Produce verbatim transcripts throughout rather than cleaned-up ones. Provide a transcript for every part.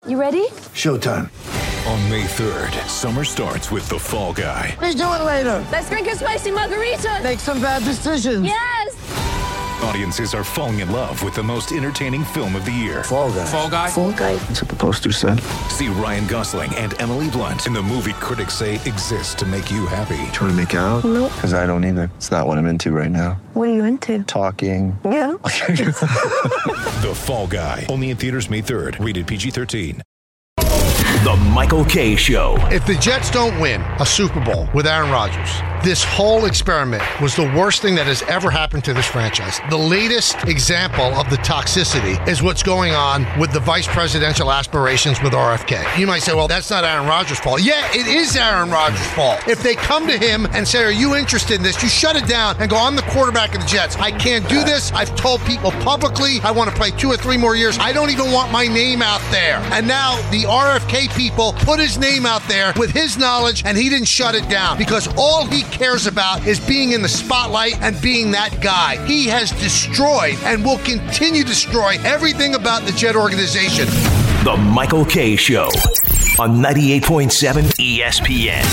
You ready? Showtime. On May third, summer starts with The Fall Guy. Let's do it later. Let's drink a spicy margarita. Make some bad decisions. Yes! Audiences are falling in love with the most entertaining film of the year. Fall Guy. Fall Guy? Fall Guy. That's what the poster said. See Ryan Gosling and Emily Blunt in the movie critics say exists to make you happy. Trying to make it out? Nope. Because I don't either. It's not what I'm into right now. What are you into? Talking. Yeah. The Fall Guy. Only in theaters May third. Rated P G thirteen. The Michael Kay Show. If the Jets don't win a Super Bowl with Aaron Rodgers, this whole experiment was the worst thing that has ever happened to this franchise. The latest example of the toxicity is what's going on with the vice presidential aspirations with R F K. You might say, well, that's not Aaron Rodgers' fault. Yeah, it is Aaron Rodgers' fault. If they come to him and say, are you interested in this? You shut it down and go, I'm the quarterback of the Jets. I can't do this. I've told people publicly I want to play two or three more years. I don't even want my name out there. And now the R F K people put his name out there with his knowledge, and he didn't shut it down because all he cares about is being in the spotlight and being that guy. He has destroyed and will continue to destroy everything about the Jet organization. The Michael Kay Show on ninety-eight point seven E S P N.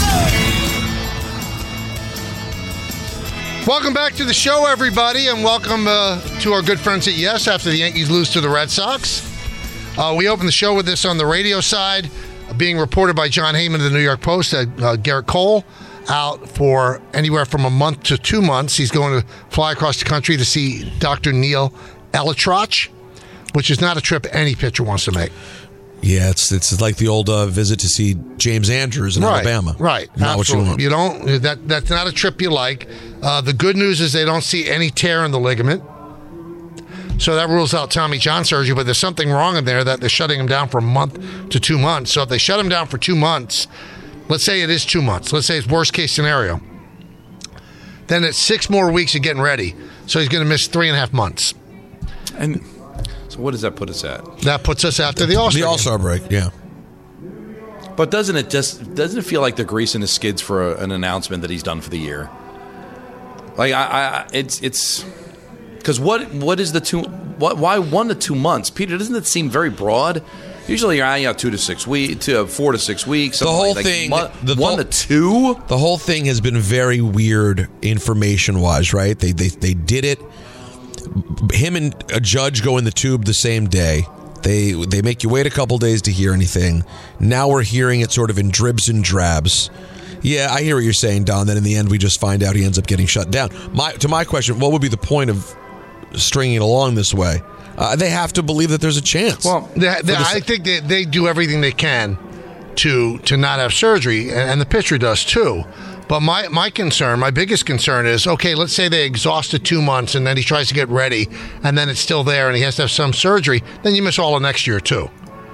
Welcome back to the show, everybody, and welcome uh, to our good friends at Yes after the Yankees lose to the Red Sox. Uh, we opened the show with this on the radio side, being reported by John Heyman of the New York Post that uh, Garrett Cole out for anywhere from a month to two months. He's going to fly across the country to see Doctor Neil Elitroch, which is not a trip any pitcher wants to make. Yeah, it's it's like the old uh, visit to see James Andrews in right, Alabama. Right, not absolutely. What you want. You don't. That that's not a trip you like. Uh, the good news is they don't see any tear in the ligament. So that rules out Tommy John surgery, but there's something wrong in there that they're shutting him down for a month to two months. So if they shut him down for two months, let's say it is two months. Let's say it's worst case scenario. Then it's six more weeks of getting ready. So he's going to miss three and a half months. And so what does that put us at? That puts us after the All-Star The All-Star break, yeah. But doesn't it just doesn't it feel like they're greasing the skids for a, an announcement that he's done for the year? Like I, I it's it's. Because what what is the two? What, why one to two months, Peter? Doesn't that seem very broad? Usually you're out, you know, two to six weeks, to four to six weeks. The whole like, thing, like the, one the, to two. The whole thing has been very weird information wise, right? They they they did it. Him and a judge go in the tube the same day. They they make you wait a couple days to hear anything. Now we're hearing it sort of in dribs and drabs. Yeah, I hear what you're saying, Don. Then in the end, we just find out he ends up getting shut down. My to my question, what would be the point of stringing it along this way? Uh, they have to believe that there's a chance. Well, they, they, I think they, they do everything they can to to not have surgery, and, and the pitcher does too. But my, my concern, my biggest concern is, okay, let's say they exhausted two months and then he tries to get ready and then it's still there and he has to have some surgery, then you miss all of next year too.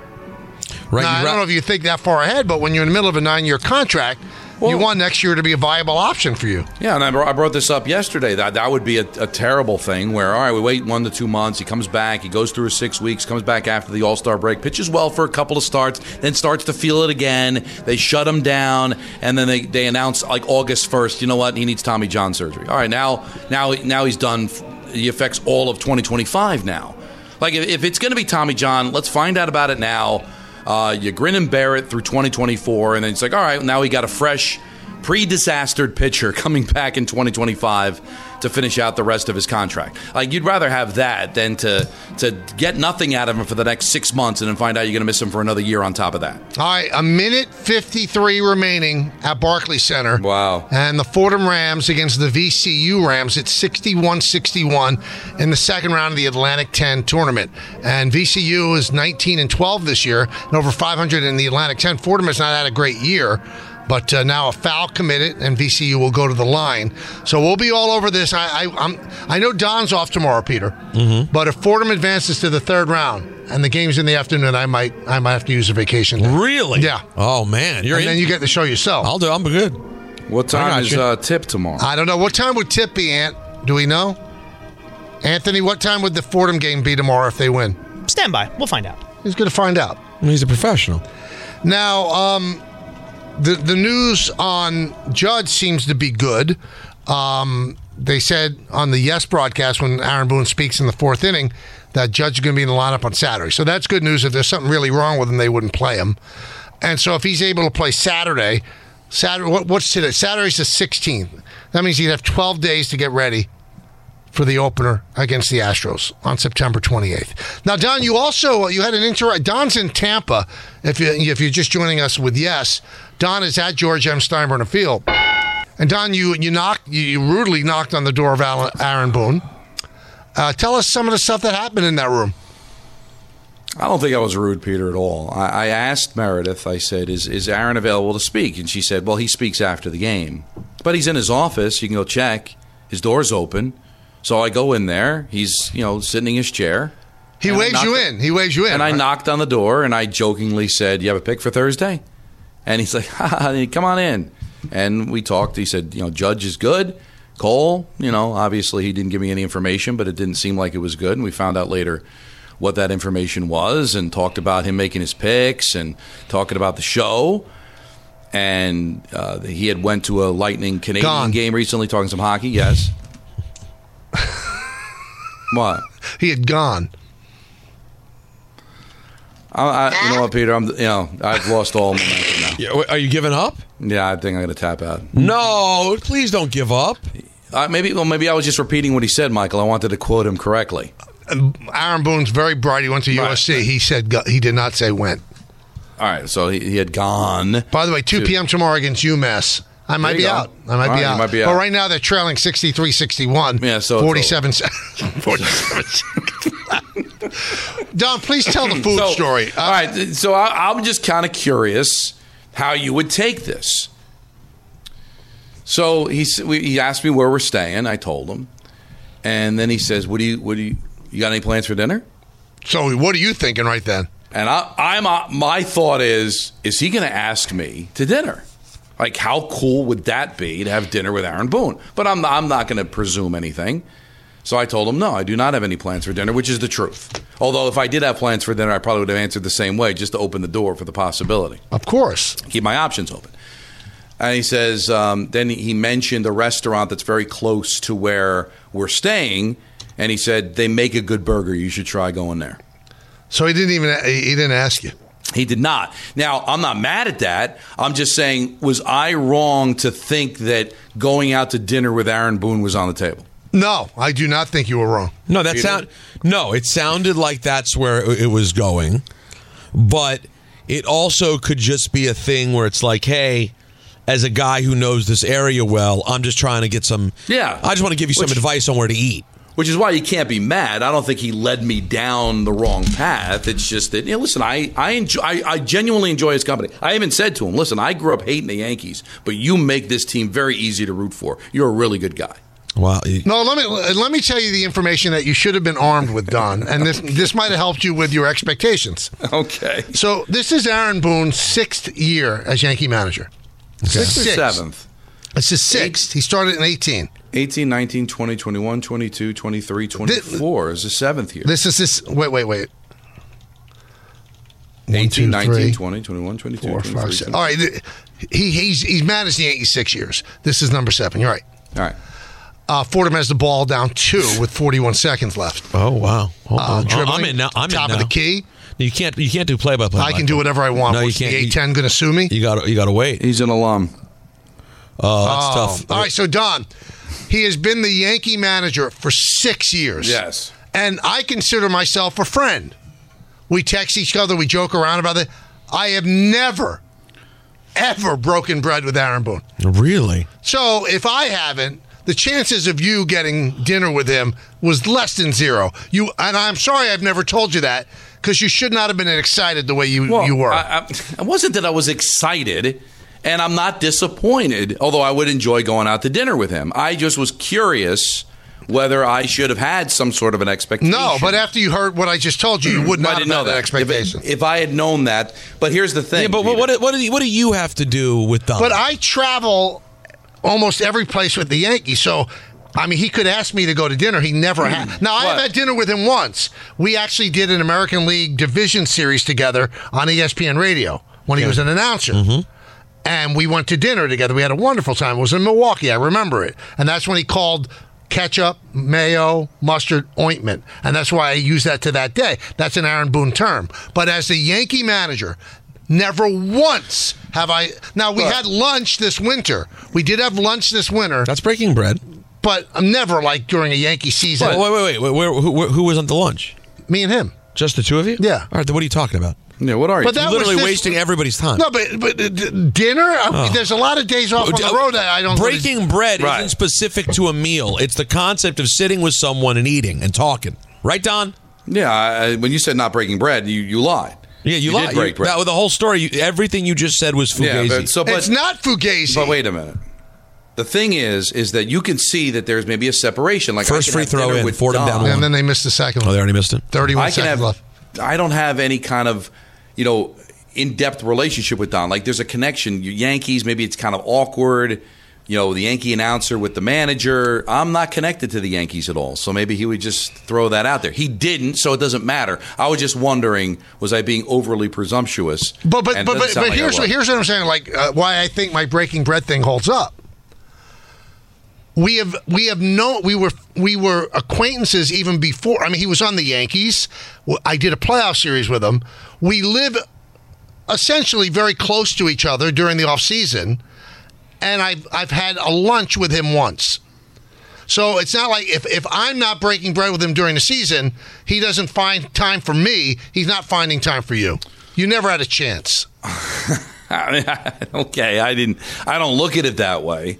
Right. Now, I don't know if you think that far ahead, but when you're in the middle of a nine-year contract, well, you want next year to be a viable option for you. Yeah, and I brought, I brought this up yesterday. That that would be a, a terrible thing where, all right, we wait one to two months. He comes back. He goes through his six weeks, comes back after the All-Star break, pitches well for a couple of starts, then starts to feel it again. They shut him down, and then they, they announce, like, August first, you know what, he needs Tommy John surgery. All right, now now now he's done. He affects all of twenty twenty-five now. Like, if, if it's going to be Tommy John, let's find out about it now. Uh, you grin and bear it through twenty twenty-four, and then it's like, all right, now we got a fresh, pre-disastered pitcher coming back in twenty twenty-five to finish out the rest of his contract. Like, you'd rather have that than to to get nothing out of him for the next six months and then find out you're going to miss him for another year on top of that. All right, a minute fifty-three remaining at Barclays Center. Wow. And the Fordham Rams against the V C U Rams. It's sixty-one sixty-one in the second round of the Atlantic ten tournament. And V C U is nineteen and twelve this year and over five hundred in the Atlantic ten. Fordham has not had a great year. But uh, now a foul committed, and V C U will go to the line. So we'll be all over this. I I, I'm, I know Don's off tomorrow, Peter. Mm-hmm. But if Fordham advances to the third round and the game's in the afternoon, I might I might have to use a vacation day. Really? Yeah. Oh man, you're and in. then you get the show yourself. I'll do. I'm good. What time is uh, tip tomorrow? I don't know. What time would tip be, Ant? Do we know? Anthony, what time would the Fordham game be tomorrow if they win? Stand by. We'll find out. He's going to find out. He's a professional. Now, um, the the news on Judge seems to be good. Um, they said on the Yes broadcast when Aaron Boone speaks in the fourth inning that Judge is going to be in the lineup on Saturday. So that's good news. If there's something really wrong with him, they wouldn't play him. And so if he's able to play Saturday, Saturday, what, what's today? Saturday's the sixteenth. That means he'd have twelve days to get ready for the opener against the Astros on September twenty-eighth. Now, Don, you also you had an inter. Don's in Tampa. If you if you're just joining us with Yes, Don is at George M. Steinbrenner Field. And Don, you you knocked you, you rudely knocked on the door of Alan, Aaron Boone. Uh, tell us some of the stuff that happened in that room. I don't think I was rude, Peter, at all. I, I asked Meredith, I said, is, is Aaron available to speak? And she said, well, he speaks after the game. But he's in his office. You can go check. His door's open. So I go in there. He's, you know, sitting in his chair. He waves you in. He waves you in. And I right? knocked on the door, and I jokingly said, you have a pick for Thursday? And he's like, ha, come on in. And we talked. He said, you know, Judge is good. Cole, you know, obviously he didn't give me any information, but it didn't seem like it was good. And we found out later what that information was and talked about him making his picks and talking about the show. And uh, he had went to a Lightning Canadian Gone. game recently, talking some hockey. Yes. What? He had gone. I, I, you know what, Peter? I'm, you know, I've lost all momentum now. Yeah, wait, are you giving up? Yeah, I think I'm going to tap out. No, please don't give up. Uh, maybe, well, maybe I was just repeating what he said, Michael. I wanted to quote him correctly. Aaron Boone's very bright. He went to Right. U S C. He said go, he did not say when. All right, so he, he had gone. By the way, two p.m. tomorrow against UMass. I might There be you go. out. I might All be right, you out. might be out. But right now they're trailing sixty-three sixty-one. Yeah, so it's forty-seven. forty-seven. Don, please tell the food So- story. Uh, all right, so I, I'm just kind of curious how you would take this. So he s- we- he asked me where we're staying. I told him, and then he says, "What do you? What do you? You got any plans for dinner?" So what are you thinking right then? And I, I'm uh, my thought is, is he going to ask me to dinner? Like, how cool would that be to have dinner with Aaron Boone? But I'm I'm not going to presume anything. So I told him, no, I do not have any plans for dinner, which is the truth. Although if I did have plans for dinner, I probably would have answered the same way, just to open the door for the possibility. Of course. Keep my options open. And he says, um, then he mentioned a restaurant that's very close to where we're staying, and he said, they make a good burger. You should try going there. So he didn't even he didn't ask you. He did not. Now, I'm not mad at that. I'm just saying, was I wrong to think that going out to dinner with Aaron Boone was on the table? No, I do not think you were wrong. No, that Peter? sound. No, it sounded like that's where it was going, but it also could just be a thing where it's like, hey, as a guy who knows this area well, I'm just trying to get some. Yeah. I just want to give you some Which- advice on where to eat. Which is why you can't be mad. I don't think he led me down the wrong path. It's just that, you know, listen, I I, enjoy, I I genuinely enjoy his company. I even said to him, listen, I grew up hating the Yankees, but you make this team very easy to root for. You're a really good guy. Wow. No, let me let me tell you the information that you should have been armed with, Don, and this this might have helped you with your expectations. Okay. So this is Aaron Boone's sixth year as Yankee manager. Sixth or Sixth. seventh? It's his sixth. He started in eighteen. eighteen, nineteen, twenty, twenty-one, twenty-two, twenty-three, twenty-four is the seventh year. This is this. Wait, wait, wait. One, eighteen, two, nineteen, three, twenty, twenty-one, twenty-two, four, twenty-three, five, six. twenty-four. All right, th- he he's he's managed the Yankees six years. This is number seven. You're right. All right. Uh, Fordham has the ball down two with forty-one seconds left. Oh wow. Hold Uh, on. dribbling, I'm in now. I'm top in of now. the key. You can't. You can't do play by play. I can do whatever I want. No, you Was can't. the You- A ten going to sue me? You got. You got to wait. He's an alum. Oh, that's Oh. tough. All right, so Don, he has been the Yankee manager for six years. Yes. And I consider myself a friend. We text each other, we joke around about it. I have never, ever broken bread with Aaron Boone. Really? So if I haven't, the chances of you getting dinner with him was less than zero. You and I'm sorry I've never told you that because you should not have been excited the way you, Well, you were. I, I, it wasn't that I was excited, and I'm not disappointed, although I would enjoy going out to dinner with him. I just was curious whether I should have had some sort of an expectation. no, but after you heard what I just told you, you would I not have didn't know had that that expectation. If, if I had known that, but here's the thing. Yeah, but Peter. what? What do you, what do you have to do with Don? But I travel almost every place with the Yankees, so I mean, he could ask me to go to dinner. He never had. Now, I have What? had dinner with him once. We actually did an American League division series together on E S P N Radio when he was an announcer. Mm-hmm. And we went to dinner together. We had a wonderful time. It was in Milwaukee. I remember it. And that's when he called ketchup, mayo, mustard, ointment. And that's why I use that to that day. That's an Aaron Boone term. But as a Yankee manager, never once have I... Now, we had lunch this winter. We did have lunch this winter. That's breaking bread. But I'm never like during a Yankee season. Wait, wait, wait. wait where, who, who was on the lunch? Me and him. Just the two of you? Yeah. All right, then what are you talking about? Yeah, what are you? But that literally was this- wasting everybody's time. No, but, but uh, d- dinner? I mean, Oh. there's a lot of days off on the road that I don't... Breaking bread Right. isn't specific to a meal. It's the concept of sitting with someone and eating and talking. Right, Don? Yeah, I, when you said not breaking bread, you, you lied. Yeah, you, You lied. did break You- bread. That, with the whole story, you, everything you just said was fugazi. Yeah, but, so, but, It's not fugazi. But wait a minute. The thing is, is that you can see that there's maybe a separation. Like First I can free have throw dinner in, with Fordham Don. down one. And then they missed the second Oh, one. they already missed it? thirty-one I can seconds have. left. I don't have any kind of, you know, in-depth relationship with Don. Like there's a connection. You Yankees, maybe it's kind of awkward. You know, the Yankee announcer with the manager. I'm not connected to the Yankees at all. So maybe he would just throw that out there. He didn't, so it doesn't matter. I was just wondering, was I being overly presumptuous? But but And it but, doesn't but, sound but like I here's what was. here's what I'm saying. Like uh, why I think my breaking bread thing holds up. We have we have no we were we were acquaintances even before. I mean, he was on the Yankees. I did a playoff series with him. We live essentially very close to each other during the off season, and I've I've had a lunch with him once. So it's not like if, if I'm not breaking bread with him during the season, he doesn't find time for me. He's not finding time for you. You never had a chance. Okay, I didn't. I don't look at it that way.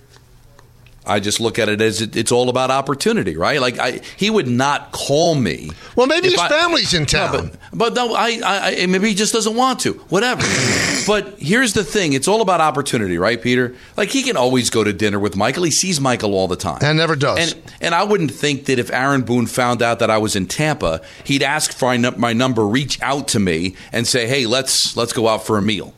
I just look at it as it, it's all about opportunity, right? Like I, he would not call me. Well, maybe if his I- family's in town. No, but, but no, I, I, I, maybe he just doesn't want to. Whatever. But here's the thing: it's all about opportunity, right, Peter? Like he can always go to dinner with Michael. He sees Michael all the time, And never does. And and I wouldn't think that if Aaron Boone found out that I was in Tampa, he'd ask for my, num- my number, reach out to me, and say, "Hey, let's let's go out for a meal."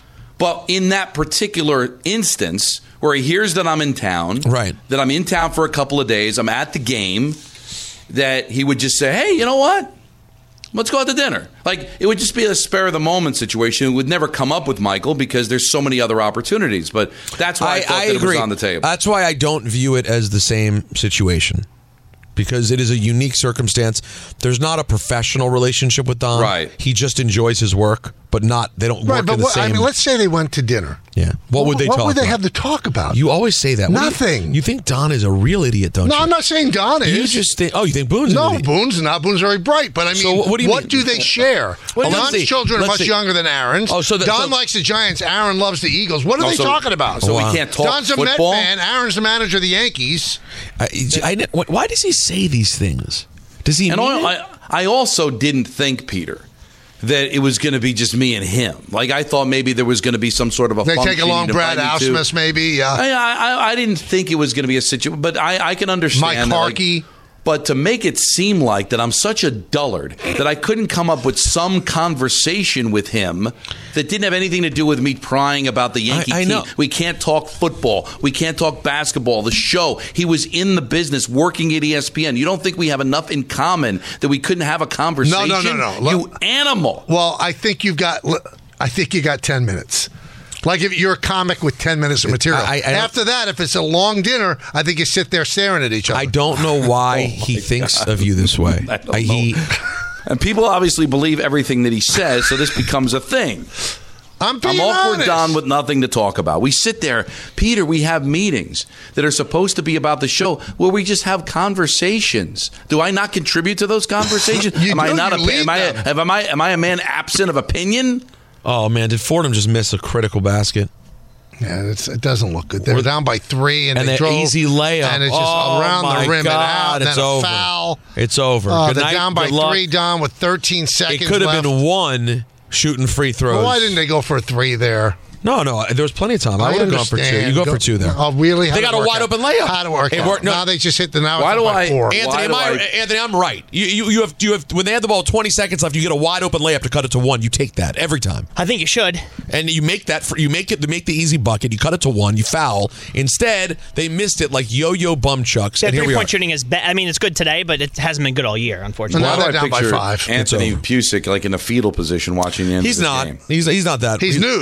But in that particular instance, where he hears that I'm in town, Right. that I'm in town for a couple of days, I'm at the game, that he would just say, "Hey, you know what? Let's go out to dinner." Like, it would just be a spare of the moment situation. It would never come up with Michael because there's so many other opportunities. But that's why I, thought that agree. it was on the table. That's why I don't view it as the same situation. Because it is a unique circumstance. There's not a professional relationship with Don. Right. He just enjoys his work, but not. They don't right, work but in the what, same. I mean, let's say they went to dinner. yeah. What would they what talk would they about? have to talk about? You always say that. What do you- Nothing. You, think Don is a real idiot, don't no, you? I'm not saying Don is. You just think. Oh, you think Boone's no, an idiot? Boone's not. Boone's very bright. But I mean, So what do you what mean? do they share? Well, let's Don's see. children are Let's much see. younger than Aaron's. Oh, so the- Don so- likes the Giants. Aaron loves the Eagles. What are Oh, they so- talking about? So Wow. we can't talk Don's a football? Met fan. Aaron's the manager of the Yankees. I, I, why does he say these things? Does he? And mean I, it? I, I also didn't think, Peter, that it was going to be just me and him. Like, I thought maybe there was going to be some sort of a They function take along he'd Brad invite me to. Ausmus, maybe. Yeah. I, I, I didn't think it was going to be a situation, but I, I can understand. Mike that, like, Harkey. but to make it seem like that I'm such a dullard that I couldn't come up with some conversation with him that didn't have anything to do with me prying about the Yankee I- I team. know. We can't talk football. We can't talk basketball. The show. He was in the business working at E S P N. You don't think we have enough in common that we couldn't have a conversation? No, no, no, no. You Look- animal. Well, I think you've got. I think you got ten minutes. Like if you're a comic with ten minutes of material. I- I don't- After that, if it's a long dinner, I think you sit there staring at each other. I don't know why he thinks of you this way. I don't he, know. And people obviously believe everything that he says, so this becomes a thing. I'm being I'm awkward, honest. Don, with nothing to talk about. We sit there, Peter, we have meetings that are supposed to be about the show where we just have conversations. Do I not contribute to those conversations? You am I do, not you a lead am I, a, them. am I am I a man absent of opinion? oh man, did Fordham just miss a critical basket? Yeah, it's, it doesn't look good. They're down by three, and, And they that drove, easy layup. and it's just Oh, around my the rim God, and out, it's and then a over. foul. It's over. Oh, Good they're night, down by good luck. three, down with thirteen seconds It could have left. been one shooting free throws. Well, why didn't they go for a three there? No, no, there was plenty of time. I, I would have gone for two. understand. You go, Go- for two there. Oh, really? How They to got a work wide out? open layup. How to work It out? worked- no. Now they just hit the now. Why it's do up by I- four. Anthony, Why am do I, I- Anthony, I'm right. You, you, you have, you have, when they had the ball twenty seconds left, you get a wide open layup to cut it to one. You take that every time, I think you should. and you make that. For, you make it to make the easy bucket. You cut it to one. You foul. Instead, they missed it like yo-yo bum chucks. Their And here we are. three-point shooting is bad. I mean, it's good today, but it hasn't been good all year, unfortunately. Now Why do they're I down by picture five. Anthony It's over. Pusick like in a fetal position watching the end He's of this not. game? He's he's not that. He's nude.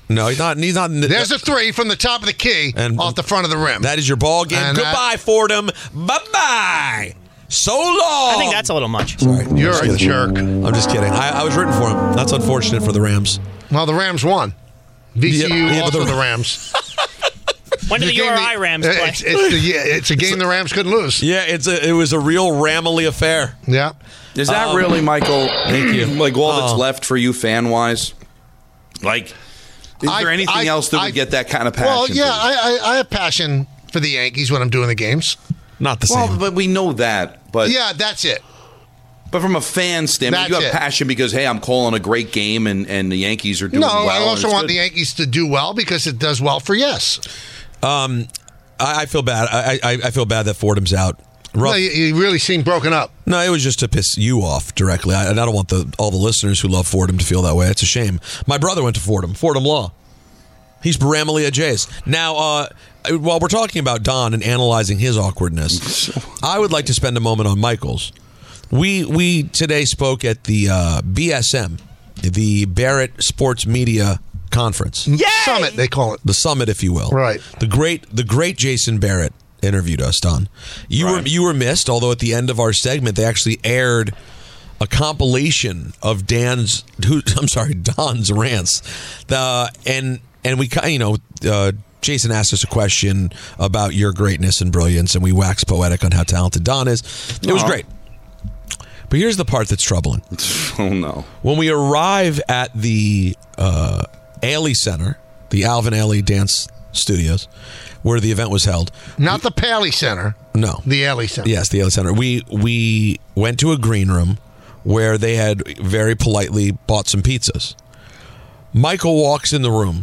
No, he's not. He's not. In the, There's a three from the top of the key and off the front of the rim. That is your ball game. And Goodbye, that, Fordham. Bye bye. So long. I think that's a little much. Sorry, You're I'm a just jerk. kidding. I'm just kidding. I, I was rooting for him. That's unfortunate for the Rams. Well, the Rams won. V C U Yeah, yeah, but also the- the Rams. When did the game U R I the- Rams play? It's, it's, the, yeah, it's a game the Rams couldn't lose. Yeah, it's a. It was a real Ramley affair. Yeah. Is that Um, really, Michael? Thank you. Like all that's Oh. left for you, fan wise? Like, is I- there anything I- else that I- would get that kind of passion? Well, yeah, to you? I, I, I have passion for the Yankees when I'm doing the games. Not the Well, same. but we know that. But Yeah, that's it. But from a fan standpoint, That's you have it. passion because, hey, I'm calling a great game and, and the Yankees are doing No, well. I and also it's want good. the Yankees to do well because it does well for yes. Um, I, I feel bad. I, I I feel bad that Fordham's out. Rough. No, you, you really seem broken up. No, it was just to piss you off directly. I, and I don't want the all the listeners who love Fordham to feel that way. It's a shame. My brother went to Fordham, Fordham Law. He's Baramelia Jays. Now, uh, while we're talking about Don and analyzing his awkwardness, I would like to spend a moment on Michael's. We we today spoke at the uh, B S M, the Barrett Sports Media Conference, Summit, they call it. the summit, if you will. Right. The great the great Jason Barrett interviewed us, Don. You were Right. you were missed, although at the end of our segment they actually aired a compilation of Dan's who I'm sorry, Don's rants. The and and we ki- you know uh, Jason asked us a question about your greatness and brilliance, and we waxed poetic on how talented Don is. It was Aw. great. But here's the part that's troubling. Oh, no. When we arrive at the uh, Ailey Center, the Alvin Ailey Dance Studios, where the event was held. Not the Paley Center, No. the Alley Center. Yes, the Ailey Center. We we went to a green room where they had very politely bought some pizzas. Michael walks in the room.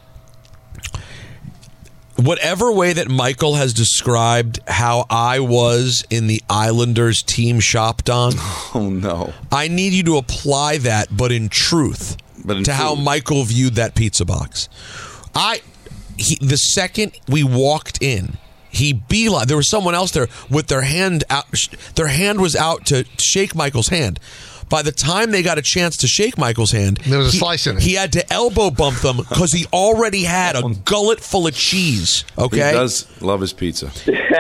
Whatever way that Michael has described how I was in the Islanders team shop, Don, Oh, no. I need you to apply that, but in truth, But in to how truth. Michael viewed that pizza box. I, he, the second we walked in, he beeline. There was someone else there with their hand out. Their hand was out to shake Michael's hand. By the time they got a chance to shake Michael's hand, There was a he, slice in it. He had to elbow bump them because he already had a gullet full of cheese. Okay, He does love his pizza.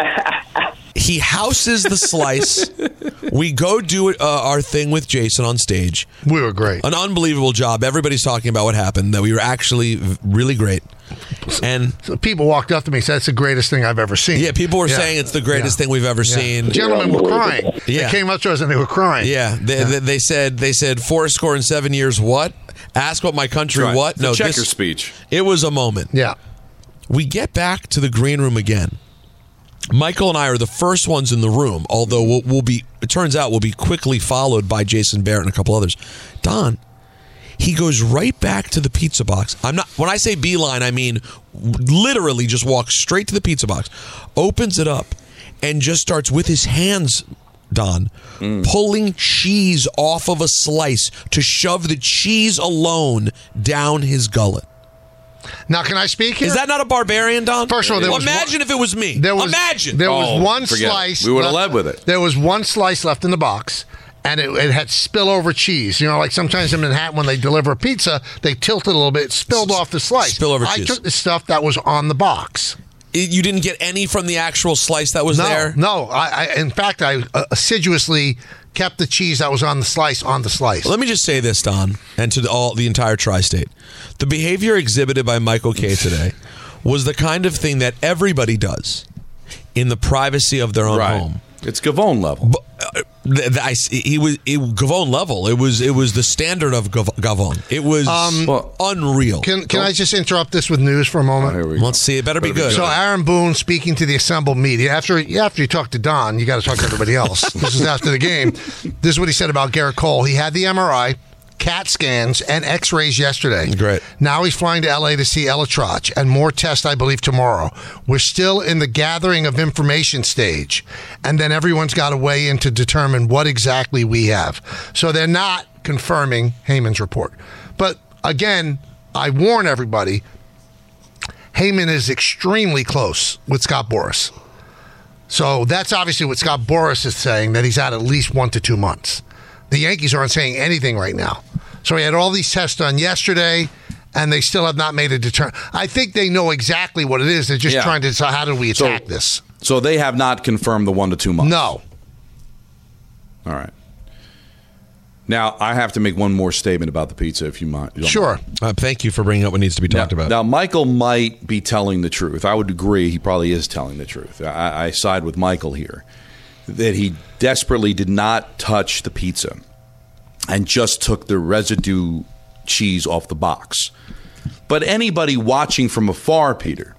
he houses the slice. We go do it, uh, our thing with Jason on stage. We were great. An unbelievable job. Everybody's talking about what happened, that we were actually v- really great. And So people walked up to me and said, "That's the greatest thing I've ever seen." yeah, people were Yeah. saying it's the greatest Yeah. thing we've ever Yeah. seen. Gentlemen were crying. Yeah. They came up to us and they were crying. Yeah, they, They, they said they said four score and seven years. What? Ask what my country Right. what? The No, checker this, speech. It was a moment. Yeah. We get back to the green room again. Michael and I are the first ones in the room, although we'll, we'll be. It turns out we'll be quickly followed by Jason Barrett and a couple others. Don, he goes right back to the pizza box. I'm not. When I say beeline, I mean literally just walks straight to the pizza box, opens it up, and just starts with his hands, Don, pulling cheese off of a slice to shove the cheese alone down his gullet. Now, can I speak here? Is that not a barbarian, Don? First of all, there was imagine one- if it was me. There was imagine. there was Oh, one forget it. slice. We would've left- led with it. There was one slice left in the box, and it, it had spillover cheese. You know, like sometimes in Manhattan when they deliver a pizza, they tilt it a little bit, it spilled off the slice. Spillover I cheese. took the stuff that was on the box. It- you didn't get any from the actual slice that was No, there? no. I, I in fact I uh, assiduously kept the cheese that was on the slice on the slice. Let me just say this, Don, and to the, all the entire tri-state. The behavior exhibited by Michael Kay today was the kind of thing that everybody does in the privacy of their own Right. home. It's Gavone level. But, uh, th- th- I, he was it, Gavone level. It was it was the standard of Gav- Gavone. It was Well, unreal. Can can I just interrupt this with news for a moment? Here we go. Let's see. It better be good. So Aaron Boone speaking to the assembled media after after you talk to Don, you got to talk to everybody else. This is after the game. This is what he said about Garrett Cole. He had the M R I, CAT scans, and X-rays yesterday. Great. Now he's flying to L A to see Ella Trotch, and more tests, I believe, tomorrow. We're still in the gathering of information stage, and then everyone's got to weigh in to determine what exactly we have. So they're not confirming Heyman's report. But again, I warn everybody, Heyman is extremely close with Scott Boras. So that's obviously what Scott Boras is saying, that he's out at least one to two months. The Yankees aren't saying anything right now. So he had all these tests done yesterday, and they still have not made a deterrent. I think they know exactly what it is. They're just Yeah. trying to decide how do we attack So- this. So they have not confirmed the one to two months. No. All right. Now I have to make one more statement about the pizza, if you mind. you don't Sure. mind. Uh, thank you for bringing up what needs to be talked now, about. Now, Michael might be telling the truth. I would agree he probably is telling the truth. I, I side with Michael here, that he desperately did not touch the pizza and just took the residue cheese off the box. But anybody watching from afar, Peter,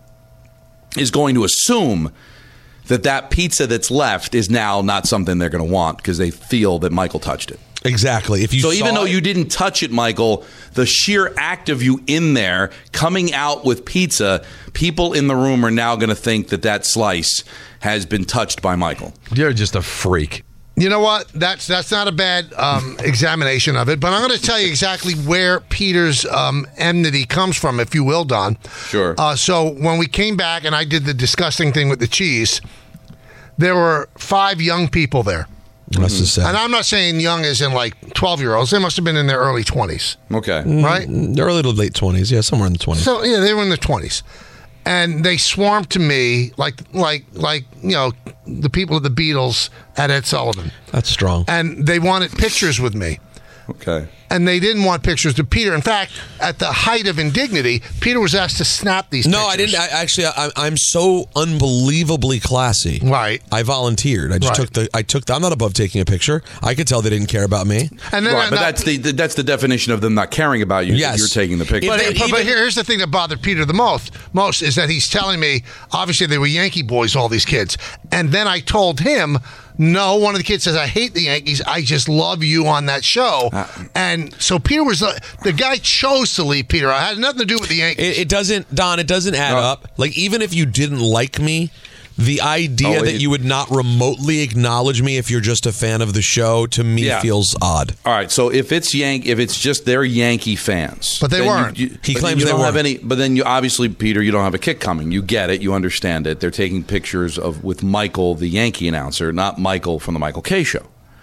is going to assume that that pizza that's left is now not something they're going to want because they feel that Michael touched it. Exactly. If you So saw even though it- you didn't touch it, Michael, the sheer act of you in there coming out with pizza, people in the room are now going to think that that slice has been touched by Michael. You're just a freak. You know what? That's that's not a bad um, examination of it, but I'm going to tell you exactly where Peter's um, enmity comes from, if you will, Don. Sure. Uh, so when we came back and I did the disgusting thing with the cheese, there were five young people there. That's just sad. And I'm not saying young as in like twelve-year-olds. They must have been in their early twenties, Okay. right? Early to late twenties. Yeah, somewhere in the twenties. So yeah, they were in their twenties, and they swarmed to me like like like you know the people of the Beatles at Ed Sullivan, That's strong. and they wanted pictures with me. Okay. And they didn't want pictures of Peter. In fact, at the height of indignity, Peter was asked to snap these No, pictures. I didn't. I, actually, I, I'm so unbelievably classy. Right. I volunteered. I just Right. took the. I took. The, I'm not above taking a picture. I could tell they didn't care about me. And then Right, but that- that's the that's the definition of them not caring about you. Yes. You're taking the picture. But, If they but, but even- here's the thing that bothered Peter the most, most is that he's telling me, obviously they were Yankee boys, all these kids. And then I told him, no, one of the kids says, I hate the Yankees. I just love you on that show. Uh, and so Peter was, the, the guy chose to leave Peter. I had nothing to do with the Yankees. It, it doesn't, Don. It doesn't add No. up. Like even if you didn't like me, the idea Oh, that it- you would not remotely acknowledge me if you're just a fan of the show to me Yeah. feels odd. All right, so if it's Yank, if it's just they're Yankee fans, But they then you- weren't. You, He but then claims you they don't have weren't. any. But then you obviously, Peter, you don't have a kick coming. You get it. You understand it. They're taking pictures of with Michael, the Yankee announcer, not Michael from the Michael K Show.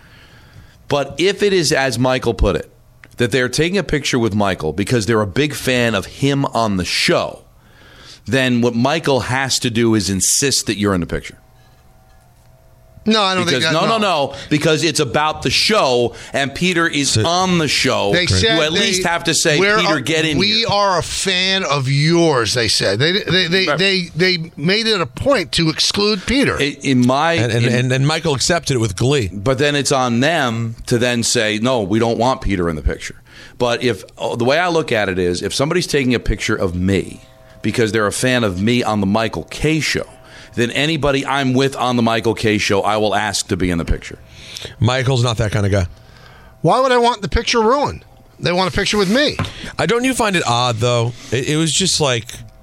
But if it is as Michael put it, that they're taking a picture with Michael because they're a big fan of him on the show, then what Michael has to do is insist that you're in the picture. no, I don't Because think that, no, no, no, because it's about the show, and Peter is So- on the show. They said you at they- least have to say, we're Peter, a- get in We here. are a fan of yours, they said. They they they, Right. they, they made it a point to exclude Peter. In- in my, And and, in- and and Michael accepted it with glee. but then it's on them to then say, no, we don't want Peter in the picture. But if oh, the way I look at it is, if somebody's taking a picture of me because they're a fan of me on the Michael K Show, then anybody I'm with on the Michael K Show, I will ask to be in the picture. Michael's not that kind of guy. Why would I want the picture ruined? They want a picture with me. I don't you find it odd though? It, it was just like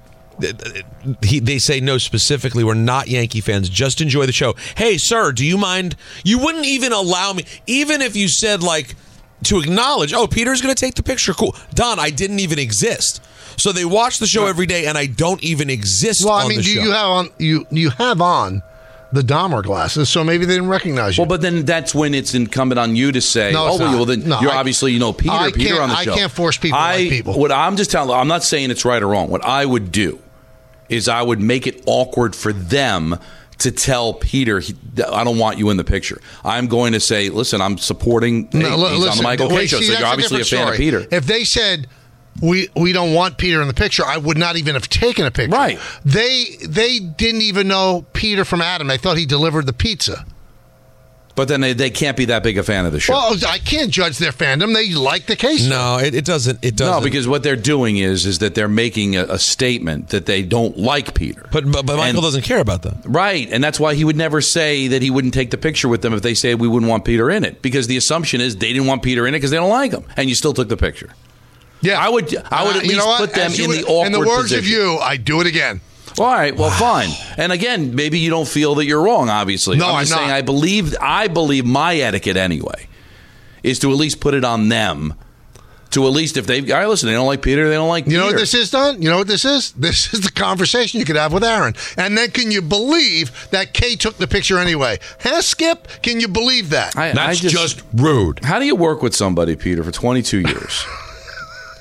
he, they say no specifically. We're not Yankee fans. Just enjoy the show. Hey, sir, do you mind? You wouldn't even allow me, even if you said like to acknowledge. Oh, Peter's going to take the picture. Cool, Don. I didn't even exist. So they watch the show every day, and I don't even exist. Well, on I mean, the do show. you have on you you have on the Dahmer glasses, so maybe they didn't recognize you. Well, but then that's when it's incumbent on you to say, No, "Oh, it's well, not. well, then No, you're I- obviously you know Peter, I Peter can't- on the I show." can't force people to I, like people. What I'm just telling, I'm not saying it's right or wrong. What I would do is I would make it awkward for them to tell Peter, he, I don't want you in the picture. I'm going to say, listen, I'm supporting. Hey, No, li- he's on listen, the Michael wait, K Show, see, so that's you're obviously a different fan of story. Peter. If they said we we don't want Peter in the picture, I would not even have taken a picture. Right. They they didn't even know Peter from Adam. They thought he delivered the pizza. But then they, they can't be that big a fan of the show. Well, I can't judge their fandom. They like the case. No, it, it doesn't. It doesn't. No, because what they're doing is is that they're making a, a statement that they don't like Peter. But but, but Michael And- doesn't care about that. Right, and that's why he would never say that he wouldn't take the picture with them if they say we wouldn't want Peter in it, because the assumption is they didn't want Peter in it because they don't like him, and you still took the picture. Yeah, I would- I would Uh, at you least know what? put them As you in would- the awkward In the words of position. you, I do it again. All right, well, fine. And again, maybe you don't feel that you're wrong. Obviously, No, I'm I'm just not. saying I believe I believe my etiquette anyway is to at least put it on them. To at least if they, all right, listen, they don't like Peter, they don't like You Peter. know what this is, Don? You know what this is? This is the conversation you could have with Aaron. And then can you believe that Kay took the picture anyway? Huh, Skip? Can you believe that? I, That's I just, just rude. How do you work with somebody, Peter, for twenty-two years?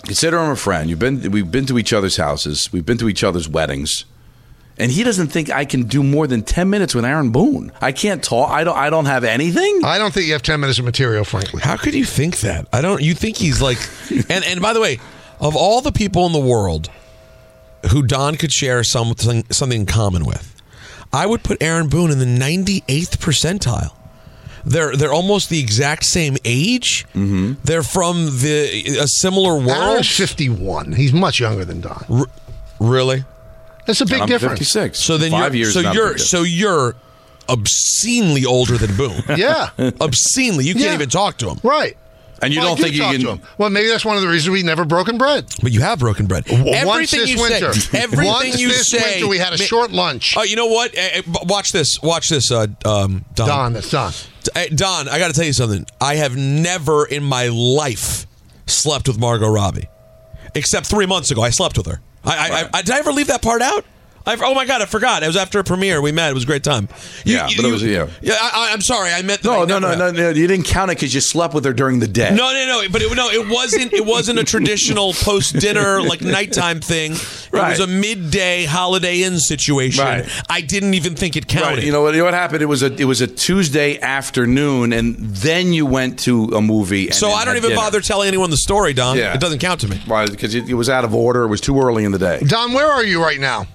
consider him a friend. You've been, we've been to each other's houses. We've been to each other's weddings. And he doesn't think I can do more than ten minutes with Aaron Boone. I can't talk. I don't. I don't have anything. I don't think you have ten minutes of material, frankly. How could you think that? I don't. You think he's like? And and by the way, of all the people in the world who Don could share something something in common with, I would put Aaron Boone in the ninety-eighth percentile. They're they're almost the exact same age. Mm-hmm. They're from the a similar world. Aaron's fifty-one. He's much younger than Don. R- really? That's a big I'm difference. fifty-six. So then Five you're years so not you're big so you're obscenely older than Boone. Yeah, obscenely. You can't Yeah. even talk to him. right. And you Well, I don't do think you talk can? to him. Well, maybe that's one of the reasons we've never broken bread. But you have broken bread. Once Everything this you winter. say. Everything Once you this say. winter, we had a ma- short lunch. Oh, you know what? Eh, eh, watch this. Watch this. Uh, um, Don. Don, that's Don. Eh, Don, I got to tell you something. I have never in my life slept with Margot Robbie, except three months ago. I slept with her. I, I, Right. I, did I ever leave that part out? I, oh my God, I forgot. It was after a premiere. We met. It was a great time. You, Yeah, you, but it was- you- yeah. Yeah, I, I'm sorry. I meant that No, I no, never no, have. no, no. You didn't count it because you slept with her during the day. No, no, no. But it, no, it wasn't. It wasn't a traditional post dinner like nighttime thing. It Right. was a midday Holiday Inn situation. Right. I didn't even think it counted. Right. You know what? You know what happened? It was a it was a Tuesday afternoon, and then you went to a movie. And so then I don't had even dinner. bother telling anyone the story, Don. Yeah. It doesn't count to me. Why? Because it, it was out of order. It was too early in the day. Don, where are you right now?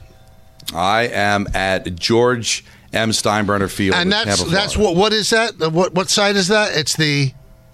I am at George M. Steinbrenner Field. And in that's Tampa, that's Florida. what what is that? The- What what site is that? It's the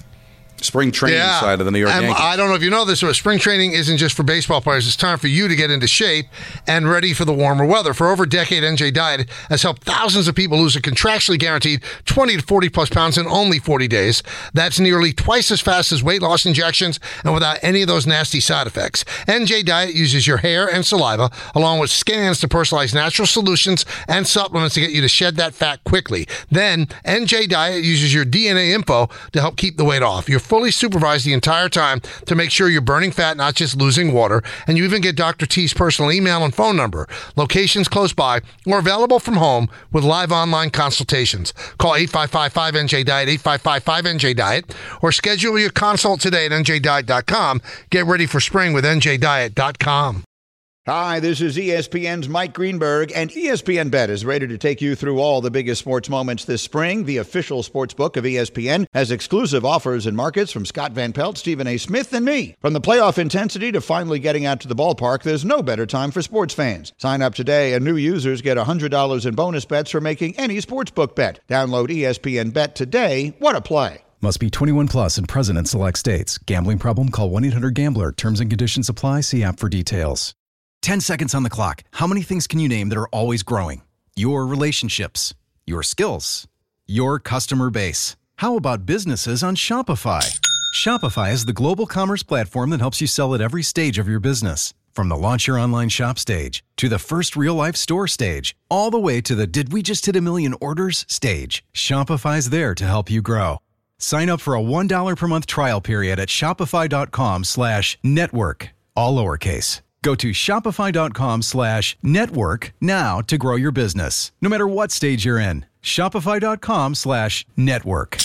spring training yeah. side of the New York and Yankees. I don't know if you know this, but spring training isn't just for baseball players. It's time for you to get into shape and ready for the warmer weather. For over a decade, N J Diet has helped thousands of people lose a contractually guaranteed twenty to forty plus pounds in only forty days. That's nearly twice as fast as weight loss injections and without any of those nasty side effects. N J Diet uses your hair and saliva along with scans to personalize natural solutions and supplements to get you to shed that fat quickly. Then N J Diet uses your D N A info to help keep the weight off. You're fully supervised the entire time to make sure you're burning fat, not just losing water. And you even get Doctor T's personal email and phone number, locations close by, or available from home with live online consultations. Call eight five five five N J Diet, eight five five five N J Diet, or schedule your consult today at N J diet dot com. Get ready for spring with N J diet dot com. Hi, this is E S P N's Mike Greenberg, and E S P N Bet is ready to take you through all the biggest sports moments this spring. The official sports book of E S P N has exclusive offers and markets from Scott Van Pelt, Stephen A. Smith, and me. From the playoff intensity to finally getting out to the ballpark, there's no better time for sports fans. Sign up today, and new users get one hundred dollars in bonus bets for making any sportsbook bet. Download E S P N Bet today. What a play. Must be twenty-one plus and present in select states. Gambling problem? Call one eight hundred gambler. Terms and conditions apply. See app for details. ten seconds on the clock. How many things can you name that are always growing? Your relationships, your skills, your customer base. How about businesses on Shopify? Shopify is the global commerce platform that helps you sell at every stage of your business. From the launch your online shop stage to the first real life store stage, all the way to the did we just hit a million orders stage. Shopify's there to help you grow. Sign up for a one dollar per month trial period at shopify.com slash network, all lowercase. Go to shopify.com slash network now to grow your business, no matter what stage you're in. Shopify.com slash network.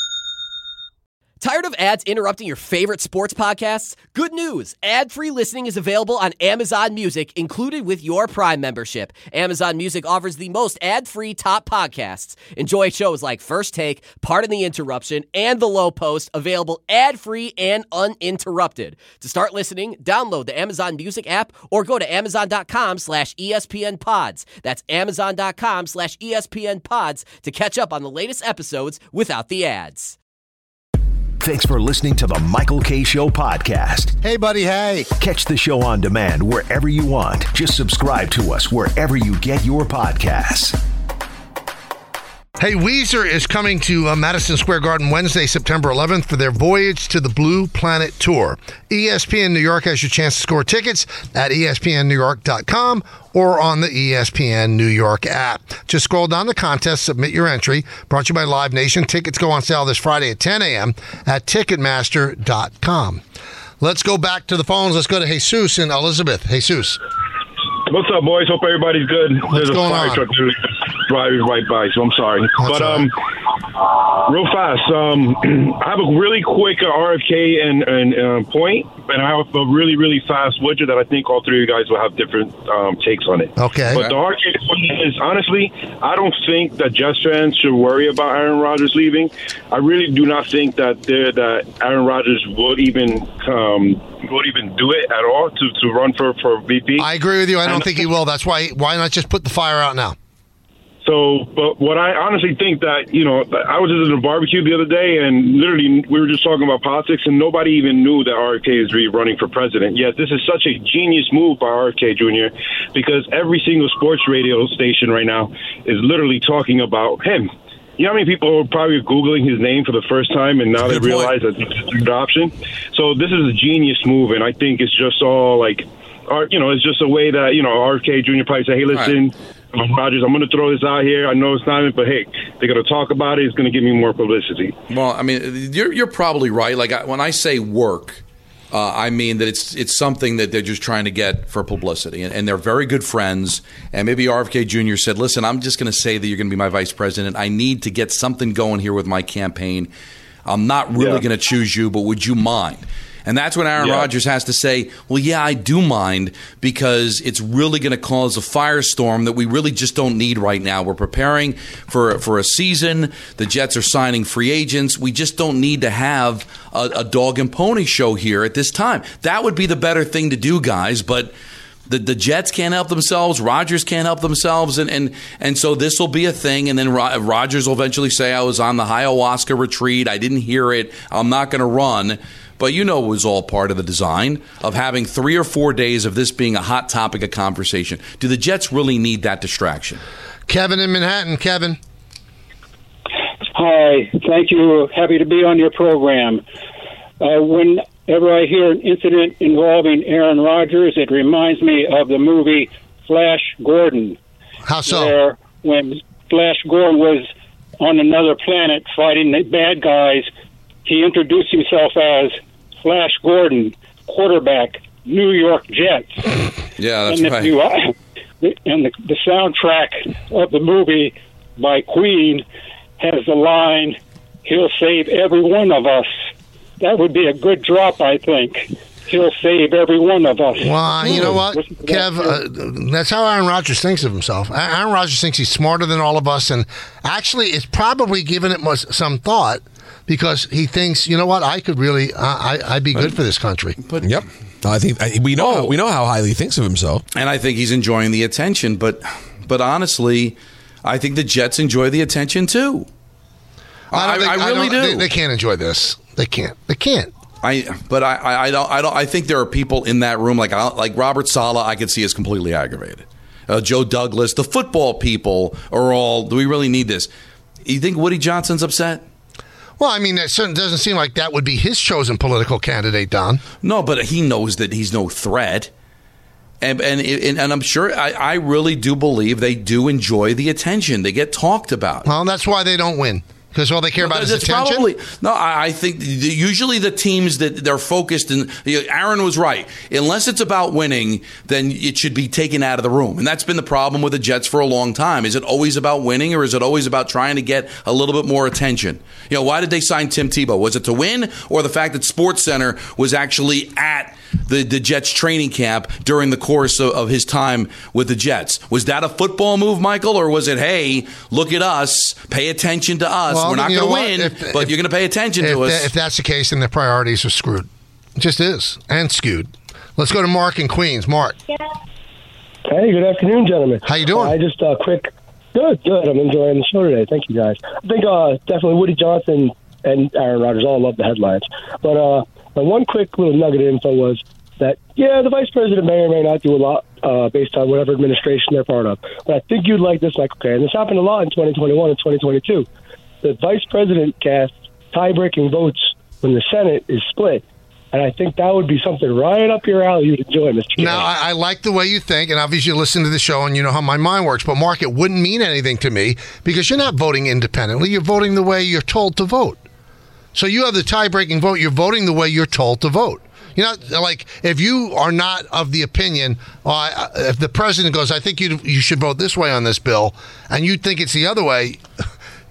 Tired of ads interrupting your favorite sports podcasts? Good news! Ad-free listening is available on Amazon Music, included with your Prime membership. Amazon Music offers the most ad-free top podcasts. Enjoy shows like First Take, Pardon the Interruption, and The Low Post, available ad-free and uninterrupted. To start listening, download the Amazon Music app or go to amazon.com slash ESPN pods. That's amazon.com slash ESPN pods to catch up on the latest episodes without the ads. Thanks for listening to the Michael Kay Show podcast. Hey, buddy, hey. Catch the show on demand wherever you want. Just subscribe to us wherever you get your podcasts. Hey, Weezer is coming to uh, Madison Square Garden Wednesday, September eleventh for their Voyage to the Blue Planet Tour. E S P N New York has your chance to score tickets at E S P N New York dot com or on the E S P N New York app. Just scroll down the contest, submit your entry. Brought to you by Live Nation. Tickets go on sale this Friday at ten a.m. at Ticketmaster dot com. Let's go back to the phones. Let's go to Jesus and Elizabeth. Jesus. What's up, boys? Hope everybody's good. What's There's a going fire on? truck literally driving right by, so I'm sorry. That's but all um, Real fast. Um, I have a really quick uh, R F K and, and uh, point, and I have a really, really fast widget that I think all three of you guys will have different um, takes on it. Okay. But the R F K point is, honestly, I don't think that Jets fans should worry about Aaron Rodgers leaving. I really do not think that that Aaron Rodgers would even um, would even do it at all to, to run for, for V P. I agree with you. I don't and, think he will. That's why. Why not just put the fire out now? So, but what I honestly think that, you know, I was just at a barbecue the other day, and literally we were just talking about politics, and nobody even knew that R F K is really running for president. Yet this is such a genius move by R F K Junior because every single sports radio station right now is literally talking about him. You know how many people are probably Googling his name for the first time, and now they realize that it's a good option? So this is a genius move, and I think it's just all like, you know, it's just a way that, you know, R F K Junior probably say, hey, listen, Rodgers, I'm going to throw this out here. I know it's not it, but hey, they're going to talk about it. It's going to give me more publicity. Well, I mean, you're you're probably right. Like I, when I say work, uh, I mean that it's it's something that they're just trying to get for publicity, and, and they're very good friends. And maybe R F K Junior said, "Listen, I'm just going to say that you're going to be my vice president. I need to get something going here with my campaign. I'm not really Yeah. going to choose you, but would you mind?" And that's when Aaron Yeah. Rodgers has to say, well, yeah, I do mind because it's really going to cause a firestorm that we really just don't need right now. We're preparing for for a season. The Jets are signing free agents. We just don't need to have a, a dog and pony show here at this time. That would be the better thing to do, guys, but the, the Jets can't help themselves. Rodgers can't help themselves. And, and, and so this will be a thing. And then Ro- Rodgers will eventually say, I was on the ayahuasca retreat. I didn't hear it. I'm not going to run. But you know it was all part of the design of having three or four days of this being a hot topic of conversation. Do the Jets really need that distraction? Kevin in Manhattan. Kevin. Hi. Thank you. Happy to be on your program. Uh, whenever I hear an incident involving Aaron Rodgers, it reminds me of the movie Flash Gordon. How so? Where when Flash Gordon was on another planet fighting the bad guys, he introduced himself as Flash Gordon, quarterback, New York Jets. Yeah, that's and if right. You, uh, and the, the soundtrack of the movie by Queen has the line, "He'll save every one of us." That would be a good drop, I think. He'll save every one of us. Well, you know what, Listen to Kev? that. Uh, that's how Aaron Rodgers thinks of himself. A- Aaron Rodgers thinks he's smarter than all of us, and actually is probably giving it much, some thought because he thinks, you know what, I could really, I, I, I'd be good for this country. But Yep. I think I, we know how, we know how highly he thinks of himself. And I think he's enjoying the attention. But but honestly, I think the Jets enjoy the attention too. I, don't think- I really don't- do. They, they can't enjoy this. They can't. They can't. I, but I, I, I don't, I don't. I think there are people in that room, like like Robert Saleh, I could see as completely aggravated. Uh, Joe Douglas, the football people are all. Do we really need this? You think Woody Johnson's upset? Well, I mean, it certainly doesn't seem like that would be his chosen political candidate, Don. No, but he knows that he's no threat. And and and, and I'm sure I, I really do believe they do enjoy the attention. They get talked about. Well, that's why they don't win. Because all they care about is That's attention? Probably, no, I, I think the, usually the teams that they're focused in, Aaron was right. Unless it's about winning, then it should be taken out of the room. And that's been the problem with the Jets for a long time. Is it always about winning or is it always about trying to get a little bit more attention? You know, why did they sign Tim Tebow? Was it to win or the fact that SportsCenter was actually at the, the Jets training camp during the course of, of his time with the Jets? Was that a football move, Michael, or was it, hey, look at us, pay attention to us? Well, We're not you going know to what? win, If- but if- you're going to pay attention if to us. tha- if that's the case, then their priorities are screwed. It just is. And skewed. Let's go to Mark in Queens. Mark. Hey, good afternoon, gentlemen. How you doing? Uh, I just uh, quick. Good, good. I'm enjoying the show today. Thank you, guys. I think uh, definitely Woody Johnson and Aaron Rodgers all love the headlines. But uh, my one quick little nugget of info was that, yeah, the vice president may or may not do a lot uh, based on whatever administration they're part of. But I think you'd like this, Michael K. And this happened a lot in twenty twenty-one and twenty twenty-two. The vice president casts tie-breaking votes when the Senate is split. And I think that would be something right up your alley you'd enjoy, Mister K. Now, I, I like the way you think, and obviously you listen to the show and you know how my mind works. But, Mark, it wouldn't mean anything to me because you're not voting independently. You're voting the way you're told to vote. So you have the tie-breaking vote. You're voting the way you're told to vote. You know, like, if you are not of the opinion, uh, if the president goes, I think you you should vote this way on this bill, and you think it's the other way,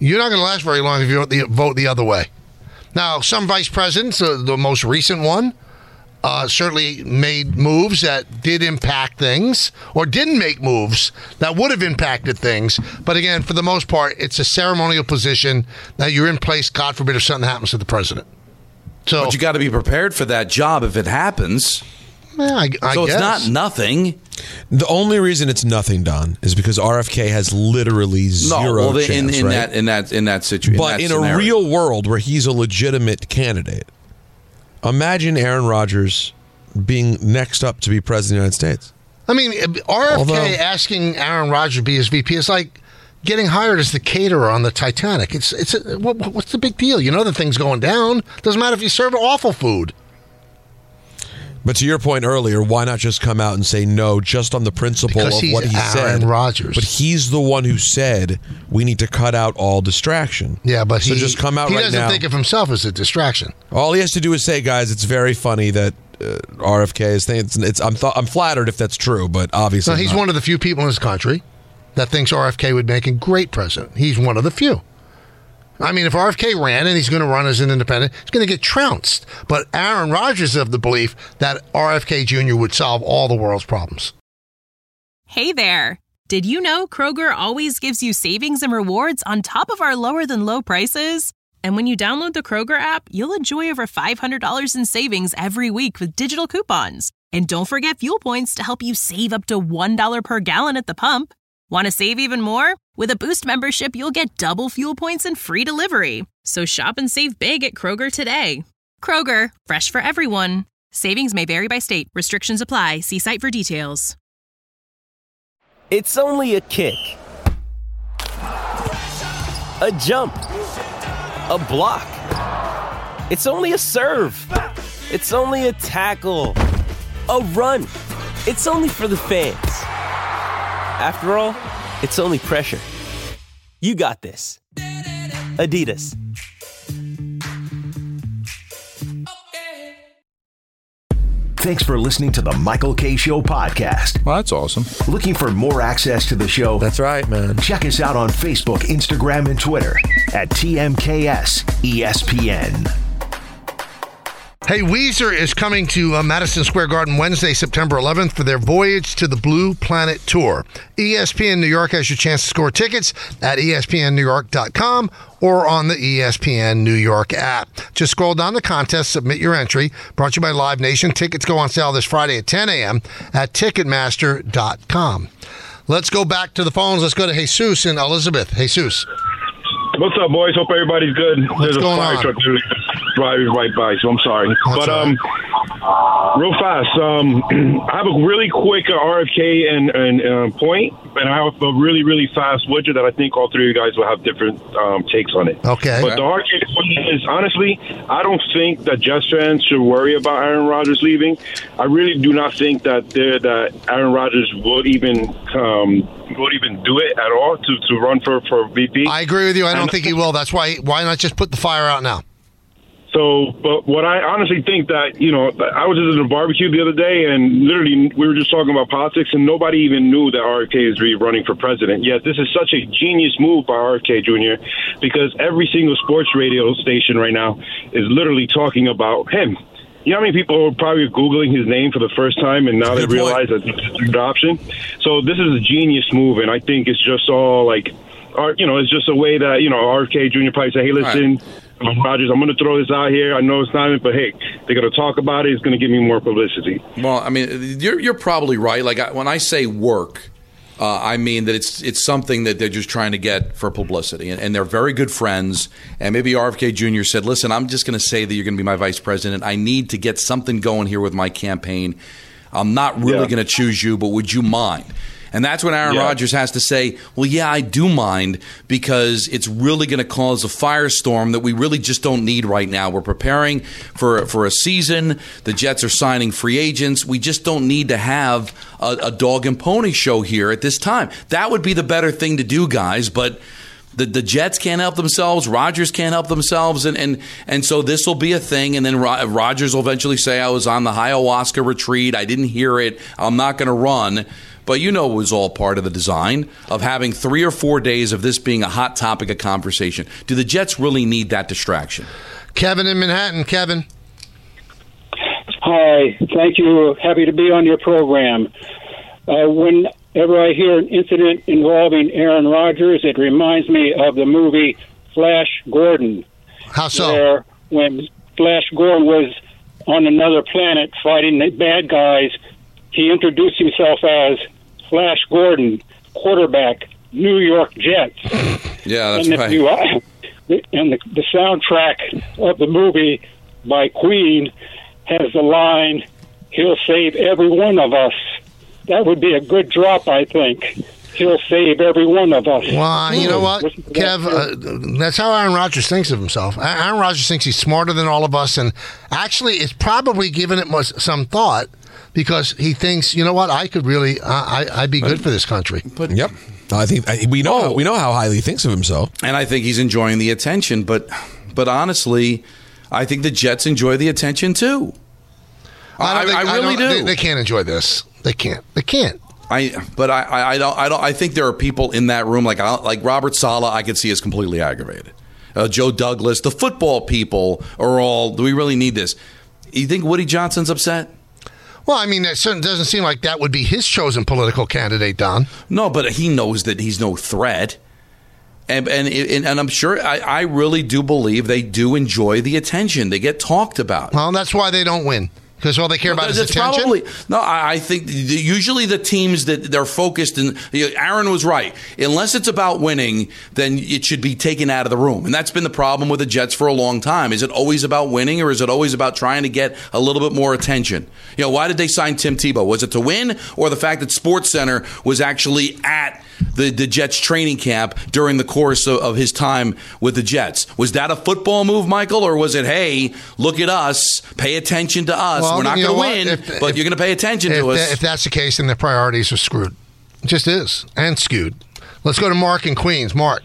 you're not going to last very long if you vote the, vote the other way. Now, some vice presidents, uh, the most recent one, uh, certainly made moves that did impact things, or didn't make moves that would have impacted things. But again, for the most part, it's a ceremonial position that you're in place, God forbid, if something happens to the president. So, but you got to be prepared for that job if it happens. Yeah, I, I so guess. it's not nothing. The only reason it's nothing, Don, is because R F K has literally zero no, well, chance, in, in right? that in that in that situation. But in, in a real world where he's a legitimate candidate, imagine Aaron Rodgers being next up to be president of the United States. I mean, R F K Although, asking Aaron Rodgers to be his V P is like getting hired as the caterer on the Titanic. It's it's a, what, what's the big deal? You know the thing's going down. Doesn't matter if you serve awful food. But to your point earlier, why not just come out and say no, just on the principle Because of he's what he Aaron said? Rodgers. But he's the one who said we need to cut out all distraction. Yeah, but so he, just come out he right doesn't now. think of himself as a distraction. All he has to do is say, guys, it's very funny that uh, R F K is thinking. It's, it's, I'm, th- I'm flattered if that's true, but obviously No, he's not. one of the few people in this country that thinks R F K would make a great president. He's one of the few. I mean, if R F K ran and he's going to run as an independent, he's going to get trounced. But Aaron Rodgers is of the belief that R F K Junior would solve all the world's problems. Hey there. Did you know Kroger always gives you savings and rewards on top of our lower than low prices? And when you download the Kroger app, you'll enjoy over five hundred dollars in savings every week with digital coupons. And don't forget fuel points to help you save up to one dollar per gallon at the pump. Want to save even more? With a Boost membership, you'll get double fuel points and free delivery. So shop and save big at Kroger today. Kroger, fresh for everyone. Savings may vary by state. Restrictions apply. See site for details. It's only a kick. A jump. A block. It's only a serve. It's only a tackle. A run. It's only for the fans. After all, it's only pressure. You got this. Adidas. Thanks for listening to the Michael K. Show podcast. Well, that's awesome. Looking for more access to the show? That's right, man. Check us out on Facebook, Instagram, and Twitter at T M K S E S P N. Hey, Weezer is coming to uh, Madison Square Garden Wednesday, September eleventh for their Voyage to the Blue Planet Tour. E S P N New York has your chance to score tickets at E S P N New York dot com or on the E S P N New York app. Just scroll down the contest, submit your entry. Brought to you by Live Nation. Tickets go on sale this Friday at ten a.m. at Ticketmaster dot com. Let's go back to the phones. Let's go to Jesus and Elizabeth. Jesus. What's up, boys? Hope everybody's good. What's There's a going fire on? truck literally driving right by, so I'm sorry. What's but um, real fast, um, I have a really quick uh, R F K and, and uh, point, and I have a really, really fast widget that I think all three of you guys will have different um, takes on it. Okay. But the R F K point is, honestly, I don't think that Jets fans should worry about Aaron Rodgers leaving. I really do not think that they're, that Aaron Rodgers would even um, would even do it at all to, to run for, for V P. I agree with you. I don't And- think he will. That's why. Why not just put the fire out now? So, but what I honestly think that, you know, I was just at a barbecue the other day and literally we were just talking about politics and nobody even knew that R F K is really running for president. Yet this is such a genius move by R F K Junior because every single sports radio station right now is literally talking about him. You know how many people are probably Googling his name for the first time and now they realize that it's an option? So this is a genius move and I think it's just all like, or, you know, it's just a way that, you know, R F K Junior probably say, hey, listen, Rodgers, I'm going to throw this out here. I know it's not it, but hey, they're going to talk about it. It's going to give me more publicity. Well, I mean, you're you're probably right. Like I, when I say work, uh, I mean that it's it's something that they're just trying to get for publicity, and, and they're very good friends. And maybe R F K Junior said, "Listen, I'm just going to say that you're going to be my vice president. I need to get something going here with my campaign. I'm not really Yeah. going to choose you, but would you mind?" And that's when Aaron Yeah. Rodgers has to say, well, yeah, I do mind because it's really going to cause a firestorm that we really just don't need right now. We're preparing for for a season. The Jets are signing free agents. We just don't need to have a, a dog and pony show here at this time. That would be the better thing to do, guys. But The, the Jets can't help themselves. Rodgers can't help themselves. And, and, and so this will be a thing. And then Ro- Rodgers will eventually say, I was on the ayahuasca retreat. I didn't hear it. I'm not going to run. But you know it was all part of the design of having three or four days of this being a hot topic of conversation. Do the Jets really need that distraction? Kevin in Manhattan. Kevin. Hi. Thank you. Happy to be on your program. Uh, whenever I hear an incident involving Aaron Rodgers, it reminds me of the movie Flash Gordon. How so? Where when Flash Gordon was on another planet fighting the bad guys, he introduced himself as Flash Gordon, quarterback, New York Jets. Yeah, that's and right. You, uh, and the, the soundtrack of the movie by Queen has the line, "He'll save every one of us." That would be a good drop, I think. He'll save every one of us. Well, you know what, Kev? Uh, that's how Aaron Rodgers thinks of himself. Aaron Rodgers thinks he's smarter than all of us, and actually is probably giving it some thought because he thinks, you know what, I could really, I, I, I'd be good for this country. But yep, I think I, we know oh. we know how highly he thinks of himself, and I think he's enjoying the attention. But, but honestly, I think the Jets enjoy the attention too. I, I, think, I really I do. They, they can't enjoy this. They can't. They can't. I, but I, I, I don't, I don't. I think there are people in that room like, like Robert Saleh. I could see as completely aggravated. Uh, Joe Douglas, the football people are all. Do we really need this? You think Woody Johnson's upset? Well, I mean, it certainly doesn't seem like that would be his chosen political candidate, Don. No, but he knows that he's no threat. And and and, and I'm sure I, I really do believe they do enjoy the attention. They get talked about. Well, that's why they don't win. Because all they care about no, is attention? Probably, no, I, I think the, usually the teams that they're focused in, you know, Aaron was right. Unless it's about winning, then it should be taken out of the room. And that's been the problem with the Jets for a long time. Is it always about winning or is it always about trying to get a little bit more attention? You know, why did they sign Tim Tebow? Was it to win or the fact that SportsCenter was actually at the, the Jets training camp during the course of, of his time with the Jets? Was that a football move, Michael, or was it, hey, look at us, pay attention to us? Well, We're not going to win, if, but if, you're going to pay attention if, to us. If that's the case, then their priorities are screwed. It just is, and skewed. Let's go to Mark in Queens. Mark.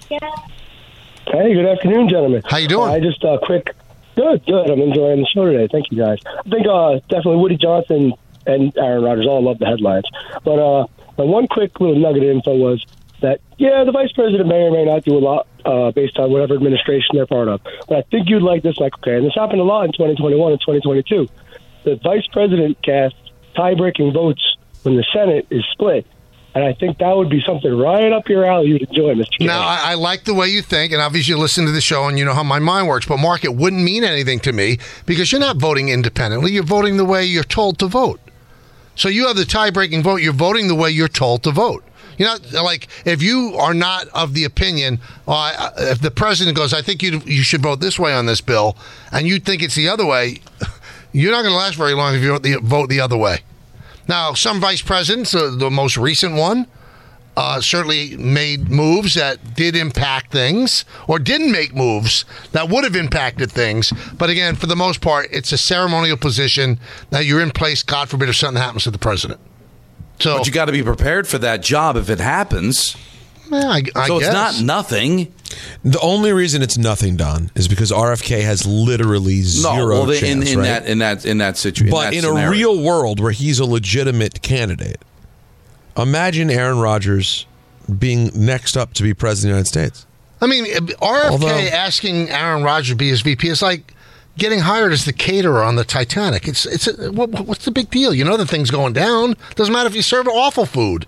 Hey, good afternoon, gentlemen. How you doing? Uh, I just uh, quick. Good, good. I'm enjoying the show today. Thank you, guys. I think uh, definitely Woody Johnson and Aaron Rodgers all love the headlines. But uh, my one quick little nugget of info was that, yeah, the vice president may or may not do a lot uh, based on whatever administration they're part of. But I think you'd like this, Michael K. And this happened a lot in twenty twenty-one and twenty twenty-two. The vice president casts tie-breaking votes when the Senate is split. And I think that would be something right up your alley you'd enjoy, Mister K. Now, I, I like the way you think, and obviously you listen to the show and you know how my mind works. But, Mark, it wouldn't mean anything to me because you're not voting independently. You're voting the way you're told to vote. So you have the tie-breaking vote. You're voting the way you're told to vote. You're not, like, if you are not of the opinion, uh, if the president goes, I think you you should vote this way on this bill, and you think it's the other way, you're not going to last very long if you vote the, vote the other way. Now, some vice presidents, uh, the most recent one, uh, certainly made moves that did impact things, or didn't make moves that would have impacted things. But again, for the most part, it's a ceremonial position that you're in place, God forbid, if something happens to the president. So, but you got to be prepared for that job if it happens. Yeah, I, I so guess. it's not nothing. The only reason it's nothing, Don, is because R F K has literally zero no, well, chance, in, in right? that in that in that situation. But in, in a scenario. real world where he's a legitimate candidate, imagine Aaron Rodgers being next up to be president of the United States. I mean, R F K Although, asking Aaron Rodgers to be his V P is like getting hired as the caterer on the Titanic. It's it's a, what, what's the big deal? You know the thing's going down. Doesn't matter if you serve awful food.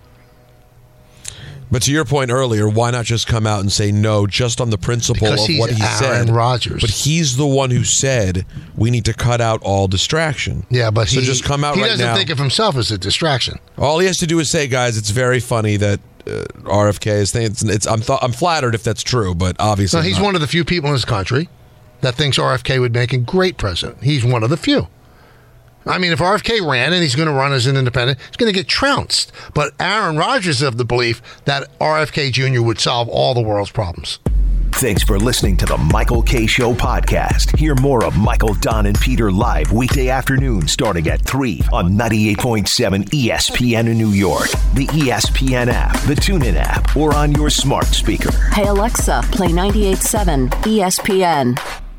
But to your point earlier, why not just come out and say no, just on the principle Because of he's what he Aaron said? Rodgers. But he's the one who said we need to cut out all distraction. Yeah, but so he just come out he right doesn't now. think of himself as a distraction. All he has to do is say, guys, it's very funny that uh, R F K is thinking. It's, it's, I'm th- I'm flattered if that's true, but obviously No, he's not. one of the few people in this country that thinks R F K would make a great president. He's one of the few. I mean, if R F K ran and he's going to run as an independent, he's going to get trounced. But Aaron Rodgers is of the belief that R F K Junior would solve all the world's problems. Thanks for listening to the Michael Kay Show podcast. Hear more of Michael, Don, and Peter live weekday afternoon starting at three on ninety-eight point seven E S P N in New York, the E S P N app, the TuneIn app, or on your smart speaker. Hey Alexa, play ninety-eight point seven E S P N.